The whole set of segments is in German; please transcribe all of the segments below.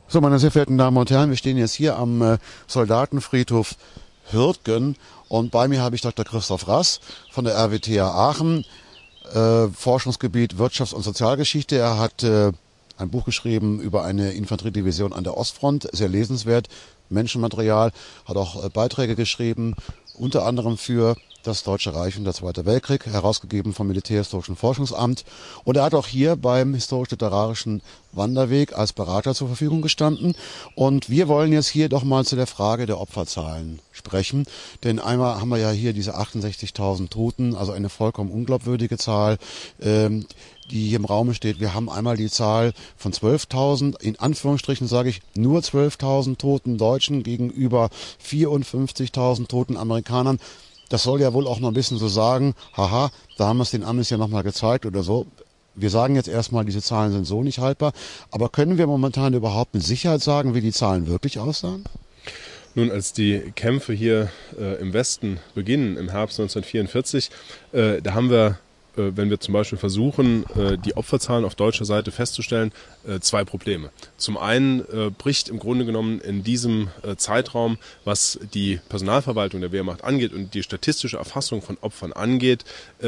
So, meine sehr verehrten Damen und Herren, wir stehen jetzt hier am Soldatenfriedhof Hürtgen und bei mir habe ich Dr. Christoph Rass von der RWTH Aachen, Forschungsgebiet Wirtschafts- und Sozialgeschichte. Er hat ein Buch geschrieben über eine Infanteriedivision an der Ostfront, sehr lesenswert, Menschenmaterial, hat auch Beiträge geschrieben, unter anderem für das Deutsche Reich und der Zweite Weltkrieg, herausgegeben vom Militärhistorischen Forschungsamt. Und er hat auch hier beim Historisch-Literarischen Wanderweg als Berater zur Verfügung gestanden. Und wir wollen jetzt hier doch mal zu der Frage der Opferzahlen sprechen. Denn einmal haben wir ja hier diese 68.000 Toten, also eine vollkommen unglaubwürdige Zahl, die hier im Raum steht. Wir haben einmal die Zahl von 12.000, in Anführungsstrichen sage ich, nur 12.000 toten Deutschen gegenüber 54.000 toten Amerikanern. Das soll ja wohl auch noch ein bisschen so sagen, haha, da haben wir es den Amis ja nochmal gezeigt oder so. Wir sagen jetzt erstmal, diese Zahlen sind so nicht haltbar. Aber können wir momentan überhaupt mit Sicherheit sagen, wie die Zahlen wirklich aussahen? Nun, als die Kämpfe hier im Westen beginnen, im Herbst 1944, da haben wir, wenn wir zum Beispiel versuchen, die Opferzahlen auf deutscher Seite festzustellen, zwei Probleme. Zum einen bricht im Grunde genommen in diesem Zeitraum, was die Personalverwaltung der Wehrmacht angeht und die statistische Erfassung von Opfern angeht,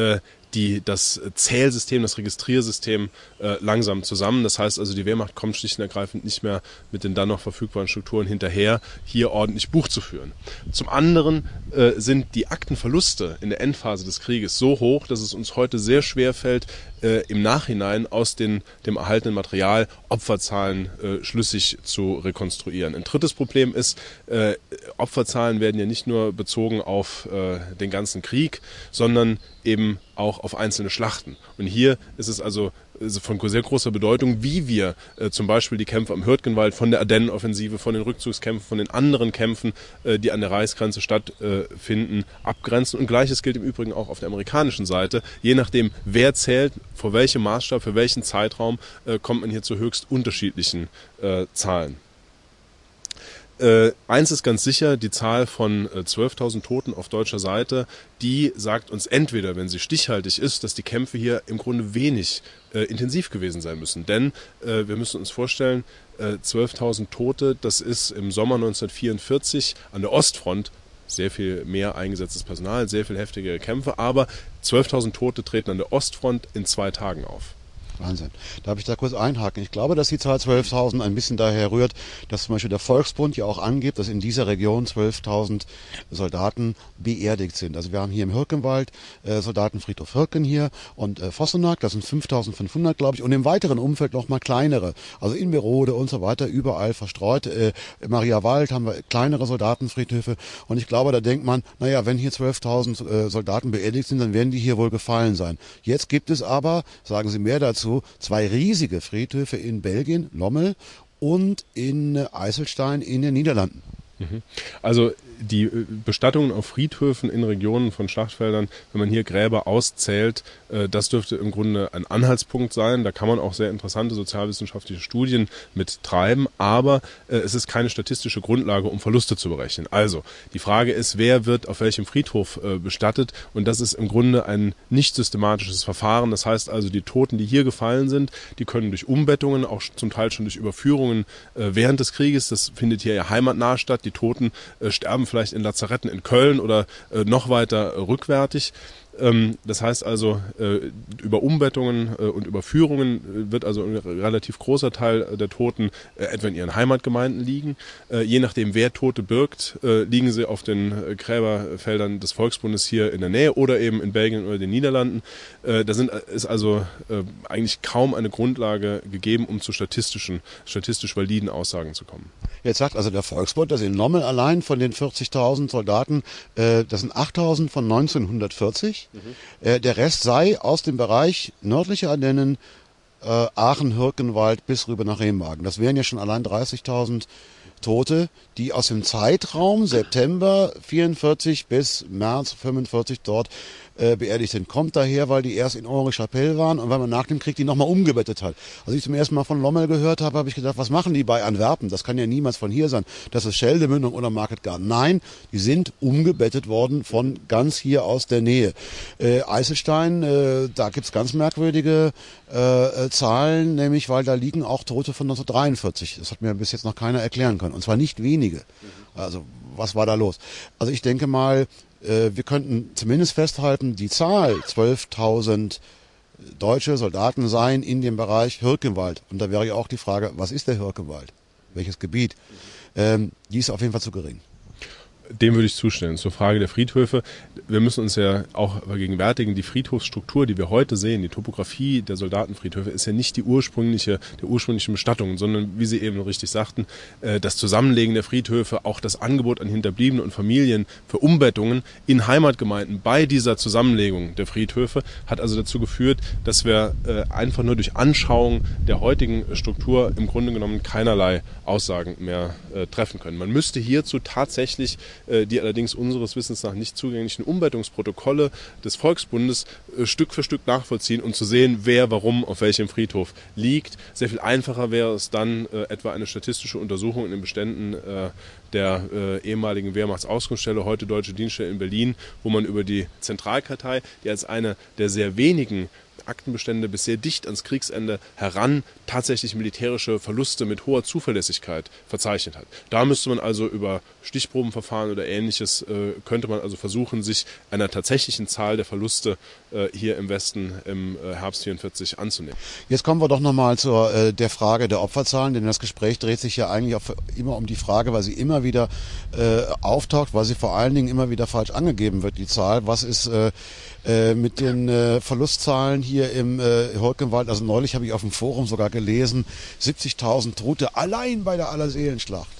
das Zählsystem, das Registriersystem langsam zusammen. Das heißt also, die Wehrmacht kommt schlicht und ergreifend nicht mehr mit den dann noch verfügbaren Strukturen hinterher, hier ordentlich Buch zu führen. Zum anderen sind die Aktenverluste in der Endphase des Krieges so hoch, dass es uns heute sehr schwer fällt, im Nachhinein aus dem erhaltenen Material Opferzahlen schlüssig zu rekonstruieren. Ein drittes Problem ist, Opferzahlen werden ja nicht nur bezogen auf den ganzen Krieg, sondern eben auch auf einzelne Schlachten. Und hier ist es also von sehr großer Bedeutung, wie wir zum Beispiel die Kämpfe am Hürtgenwald von der Ardennenoffensive, von den Rückzugskämpfen, von den anderen Kämpfen, die an der Reichsgrenze stattfinden, abgrenzen. Und Gleiches gilt im Übrigen auch auf der amerikanischen Seite. Je nachdem, wer zählt, vor welchem Maßstab, für welchen Zeitraum, kommt man hier zu höchst unterschiedlichen Zahlen. Eins ist ganz sicher, die Zahl von 12.000 Toten auf deutscher Seite, die sagt uns entweder, wenn sie stichhaltig ist, dass die Kämpfe hier im Grunde wenig intensiv gewesen sein müssen. Denn wir müssen uns vorstellen, 12.000 Tote, das ist im Sommer 1944 an der Ostfront sehr viel mehr eingesetztes Personal, sehr viel heftigere Kämpfe, aber 12.000 Tote treten an der Ostfront in 2 Tagen auf. Wahnsinn. Darf ich da kurz einhaken? Ich glaube, dass die Zahl 12.000 ein bisschen daher rührt, dass zum Beispiel der Volksbund ja auch angibt, dass in dieser Region 12.000 Soldaten beerdigt sind. Also wir haben hier im Hürtgenwald Soldatenfriedhof Hürtgen hier und Vossenack, das sind 5.500, glaube ich, und im weiteren Umfeld noch mal kleinere. Also in Merode und so weiter, überall verstreut. Mariawald haben wir kleinere Soldatenfriedhöfe und ich glaube, da denkt man, naja, wenn hier 12.000 Soldaten beerdigt sind, dann werden die hier wohl gefallen sein. Jetzt gibt es aber, sagen Sie mehr dazu, 2 riesige Friedhöfe in Belgien, Lommel, und in Eiselstein in den Niederlanden. Also die Bestattungen auf Friedhöfen in Regionen von Schlachtfeldern, wenn man hier Gräber auszählt, das dürfte im Grunde ein Anhaltspunkt sein. Da kann man auch sehr interessante sozialwissenschaftliche Studien mit treiben, aber es ist keine statistische Grundlage, um Verluste zu berechnen. Also die Frage ist, wer wird auf welchem Friedhof bestattet, und das ist im Grunde ein nicht systematisches Verfahren. Das heißt also, die Toten, die hier gefallen sind, die können durch Umbettungen, auch zum Teil schon durch Überführungen während des Krieges, das findet hier ja heimatnah statt, die Toten sterben vielleicht in Lazaretten in Köln oder noch weiter rückwärtig. Das heißt also, über Umbettungen und Überführungen wird also ein relativ großer Teil der Toten etwa in ihren Heimatgemeinden liegen. Je nachdem, wer Tote birgt, liegen sie auf den Gräberfeldern des Volksbundes hier in der Nähe oder eben in Belgien oder den Niederlanden. Ist also eigentlich kaum eine Grundlage gegeben, um zu statistisch validen Aussagen zu kommen. Jetzt sagt also der Volksbund, dass in Lommel allein von den 40.000 Soldaten, das sind 8.000 von 1940. Der Rest sei aus dem Bereich nördliche Ardennen, Aachen, Hürtgenwald bis rüber nach Remagen. Das wären ja schon allein 30.000 Tote, die aus dem Zeitraum September 44 bis März 45 dort beerdigt sind. Kommt daher, weil die erst in Henri-Chapelle waren und weil man nach dem Krieg die nochmal umgebettet hat. Als ich zum ersten Mal von Lommel gehört habe, habe ich gedacht, was machen die bei Antwerpen? Das kann ja niemals von hier sein. Das ist Scheldemündung oder Market Garden. Nein, die sind umgebettet worden von ganz hier aus der Nähe. Eiselstein, da gibt's ganz merkwürdige Zahlen, nämlich weil da liegen auch Tote von 1943. Das hat mir bis jetzt noch keiner erklären können. Und zwar nicht wenige. Also was war da los? Also ich denke mal, wir könnten zumindest festhalten, die Zahl 12.000 deutsche Soldaten seien in dem Bereich Hürtgenwald. Und da wäre ja auch die Frage, was ist der Hürtgenwald? Welches Gebiet? Die ist auf jeden Fall zu gering. Dem würde ich zustimmen. Zur Frage der Friedhöfe. Wir müssen uns ja auch vergegenwärtigen, die Friedhofsstruktur, die wir heute sehen, die Topografie der Soldatenfriedhöfe, ist ja nicht der ursprünglichen Bestattungen, sondern, wie Sie eben richtig sagten, das Zusammenlegen der Friedhöfe, auch das Angebot an Hinterbliebene und Familien für Umbettungen in Heimatgemeinden bei dieser Zusammenlegung der Friedhöfe hat also dazu geführt, dass wir einfach nur durch Anschauung der heutigen Struktur im Grunde genommen keinerlei Aussagen mehr treffen können. Man müsste hierzu tatsächlich die allerdings unseres Wissens nach nicht zugänglichen Umbettungsprotokolle des Volksbundes Stück für Stück nachvollziehen, um zu sehen, wer warum auf welchem Friedhof liegt. Sehr viel einfacher wäre es dann, etwa eine statistische Untersuchung in den Beständen der ehemaligen Wehrmachtsauskunftsstelle, heute Deutsche Dienststelle in Berlin, wo man über die Zentralkartei, die als eine der sehr wenigen Aktenbestände bis sehr dicht ans Kriegsende heran tatsächlich militärische Verluste mit hoher Zuverlässigkeit verzeichnet hat. Da müsste man also über Stichprobenverfahren oder Ähnliches, könnte man also versuchen, sich einer tatsächlichen Zahl der Verluste hier im Westen im Herbst 44 anzunehmen. Jetzt kommen wir doch nochmal zur der Frage der Opferzahlen, denn das Gespräch dreht sich ja eigentlich auch immer um die Frage, weil sie immer wieder auftaucht, weil sie vor allen Dingen immer wieder falsch angegeben wird, die Zahl. Was ist mit den Verlustzahlen hier im Hürtgenwald? Also neulich habe ich auf dem Forum sogar gelesen, 70.000 Tote allein bei der Allerseelenschlacht.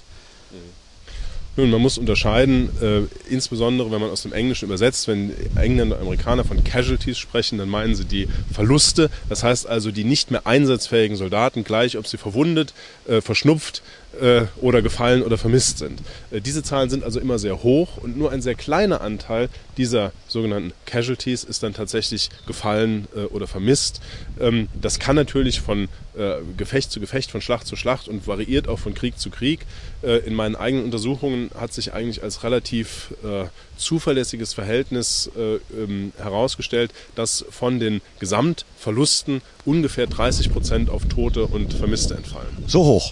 Nun, man muss unterscheiden, insbesondere wenn man aus dem Englischen übersetzt, wenn Engländer und Amerikaner von Casualties sprechen, dann meinen sie die Verluste, das heißt also die nicht mehr einsatzfähigen Soldaten, gleich ob sie verwundet, verschnupft oder gefallen oder vermisst sind. Diese Zahlen sind also immer sehr hoch und nur ein sehr kleiner Anteil dieser sogenannten Casualties ist dann tatsächlich gefallen oder vermisst. Das kann natürlich von Gefecht zu Gefecht, von Schlacht zu Schlacht und variiert auch von Krieg zu Krieg. In meinen eigenen Untersuchungen hat sich eigentlich als relativ zuverlässiges Verhältnis herausgestellt, dass von den Gesamtverlusten ungefähr 30% auf Tote und Vermisste entfallen. So hoch?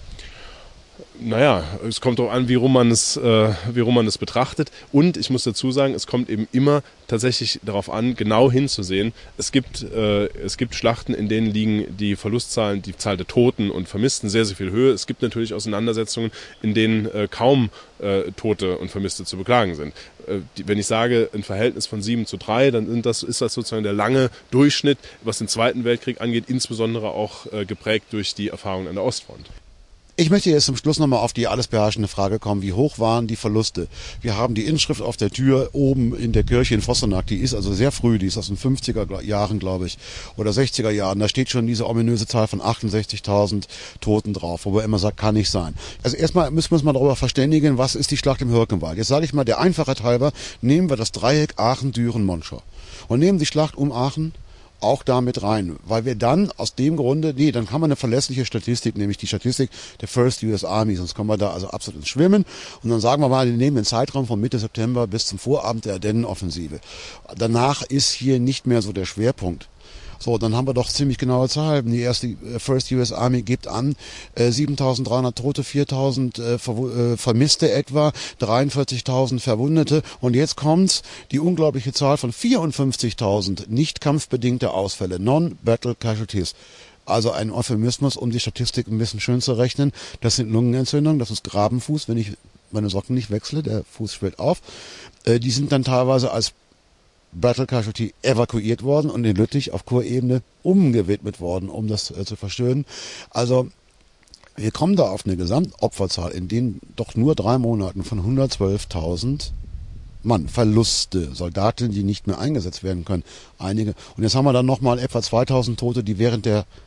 Naja, es kommt darauf an, wie rum man es betrachtet. Und ich muss dazu sagen, es kommt eben immer tatsächlich darauf an, genau hinzusehen. Es gibt Schlachten, in denen liegen die Verlustzahlen, die Zahl der Toten und Vermissten sehr, sehr viel höher. Es gibt natürlich Auseinandersetzungen, in denen kaum Tote und Vermisste zu beklagen sind. Wenn ich sage, ein Verhältnis von 7:3, dann ist das sozusagen der lange Durchschnitt, was den Zweiten Weltkrieg angeht, insbesondere auch geprägt durch die Erfahrungen an der Ostfront. Ich möchte jetzt zum Schluss nochmal auf die alles beherrschende Frage kommen, wie hoch waren die Verluste? Wir haben die Inschrift auf der Tür oben in der Kirche in Vossenack, die ist also sehr früh, die ist aus den 50er Jahren, glaube ich, oder 60er Jahren. Da steht schon diese ominöse Zahl von 68.000 Toten drauf, wo man immer sagt, kann nicht sein. Also erstmal müssen wir uns mal darüber verständigen, was ist die Schlacht im Hürtgenwald. Jetzt sage ich mal, der Einfachheit halber, nehmen wir das Dreieck Aachen, Düren, Monschau und nehmen die Schlacht um Aachen auch da mit rein, weil wir dann aus dem Grunde, dann kann man eine verlässliche Statistik, nämlich die Statistik der First US Army, sonst kommen wir da also absolut ins Schwimmen und dann sagen wir mal, wir nehmen den Zeitraum von Mitte September bis zum Vorabend der Ardennenoffensive. Danach ist hier nicht mehr so der Schwerpunkt. So, dann haben wir doch ziemlich genaue Zahlen. Die erste First US Army gibt an 7.300 Tote, 4.000 Vermisste etwa, 43.000 Verwundete. Und jetzt kommt die unglaubliche Zahl von 54.000 nicht kampfbedingte Ausfälle, Non-Battle Casualties. Also ein Euphemismus, um die Statistik ein bisschen schön zu rechnen. Das sind Lungenentzündungen, das ist Grabenfuß, wenn ich meine Socken nicht wechsle, der Fuß schwillt auf. Die sind dann teilweise als Battle Casualty evakuiert worden und in Lüttich auf Kurebene umgewidmet worden, um das zu verstören. Also wir kommen da auf eine Gesamtopferzahl in den doch nur 3 Monaten von 112.000 Mann, Verluste, Soldaten, die nicht mehr eingesetzt werden können, einige. Und jetzt haben wir dann nochmal etwa 2.000 Tote, die während der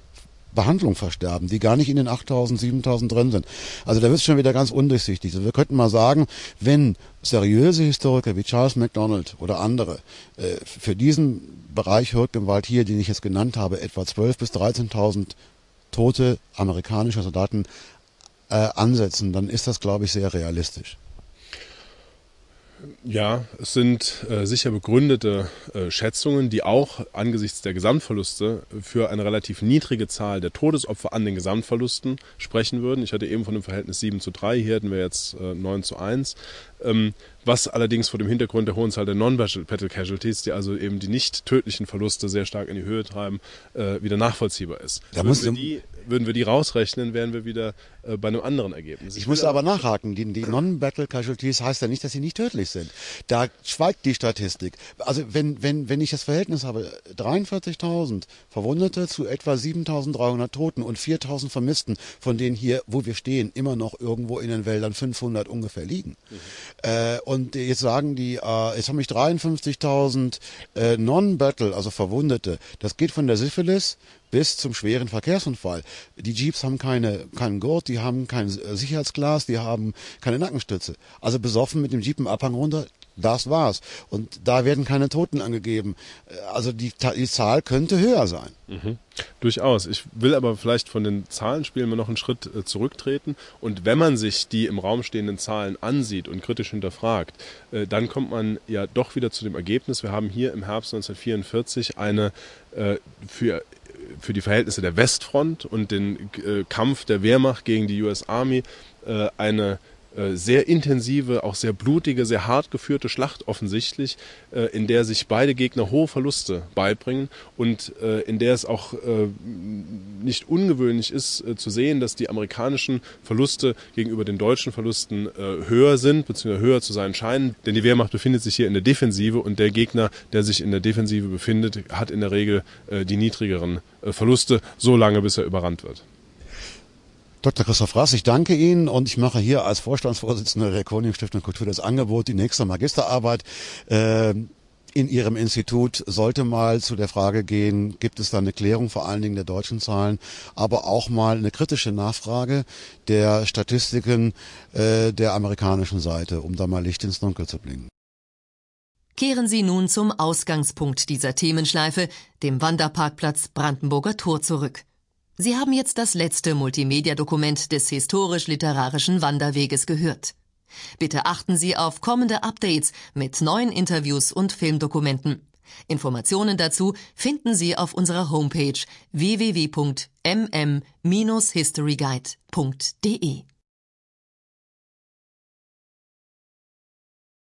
Behandlung versterben, die gar nicht in den 8.000, 7.000 drin sind. Also da wird es schon wieder ganz undurchsichtig. Also wir könnten mal sagen, wenn seriöse Historiker wie Charles MacDonald oder andere für diesen Bereich Hürtgenwald hier, den ich jetzt genannt habe, etwa 12.000 bis 13.000 tote amerikanische Soldaten ansetzen, dann ist das, glaube ich, sehr realistisch. Ja, es sind sicher begründete Schätzungen, die auch angesichts der Gesamtverluste für eine relativ niedrige Zahl der Todesopfer an den Gesamtverlusten sprechen würden. Ich hatte eben von dem Verhältnis 7:3, hier hätten wir jetzt 9:1. Was allerdings vor dem Hintergrund der hohen Zahl der Non-Battle Casualties, die also eben die nicht tödlichen Verluste sehr stark in die Höhe treiben, wieder nachvollziehbar ist. Würden wir die rausrechnen, wären wir wieder bei einem anderen Ergebnis. Ich muss aber nachhaken, die Non-Battle Casualties heißt ja nicht, dass sie nicht tödlich sind. Da schweigt die Statistik. Also wenn ich das Verhältnis habe, 43.000 Verwundete zu etwa 7.300 Toten und 4.000 Vermissten, von denen hier, wo wir stehen, immer noch irgendwo in den Wäldern 500 ungefähr liegen. Und jetzt sagen die, jetzt haben mich 53.000 Non-Battle, also Verwundete. Das geht von der Syphilis bis zum schweren Verkehrsunfall. Die Jeeps haben keinen Gurt, die haben kein Sicherheitsglas, die haben keine Nackenstütze. Also besoffen mit dem Jeep im Abhang runter, das war's. Und da werden keine Toten angegeben. Also die Zahl könnte höher sein. Mhm. Durchaus. Ich will aber vielleicht von den Zahlenspielen mal noch einen Schritt zurücktreten. Und wenn man sich die im Raum stehenden Zahlen ansieht und kritisch hinterfragt, dann kommt man ja doch wieder zu dem Ergebnis, wir haben hier im Herbst 1944 eine für die Verhältnisse der Westfront und den Kampf der Wehrmacht gegen die US Army eine sehr intensive, auch sehr blutige, sehr hart geführte Schlacht offensichtlich, in der sich beide Gegner hohe Verluste beibringen und in der es auch nicht ungewöhnlich ist zu sehen, dass die amerikanischen Verluste gegenüber den deutschen Verlusten höher sind, beziehungsweise höher zu sein scheinen, denn die Wehrmacht befindet sich hier in der Defensive und der Gegner, der sich in der Defensive befindet, hat in der Regel die niedrigeren Verluste, so lange bis er überrannt wird. Dr. Christoph Rass, ich danke Ihnen und ich mache hier als Vorstandsvorsitzender der Koning-Stiftung Kultur das Angebot, die nächste Magisterarbeit in Ihrem Institut sollte mal zu der Frage gehen, gibt es da eine Klärung vor allen Dingen der deutschen Zahlen, aber auch mal eine kritische Nachfrage der Statistiken der amerikanischen Seite, um da mal Licht ins Dunkel zu bringen. Kehren Sie nun zum Ausgangspunkt dieser Themenschleife, dem Wanderparkplatz Brandenburger Tor, zurück. Sie haben jetzt das letzte Multimedia-Dokument des historisch-literarischen Wanderweges gehört. Bitte achten Sie auf kommende Updates mit neuen Interviews und Filmdokumenten. Informationen dazu finden Sie auf unserer Homepage www.mm-historyguide.de.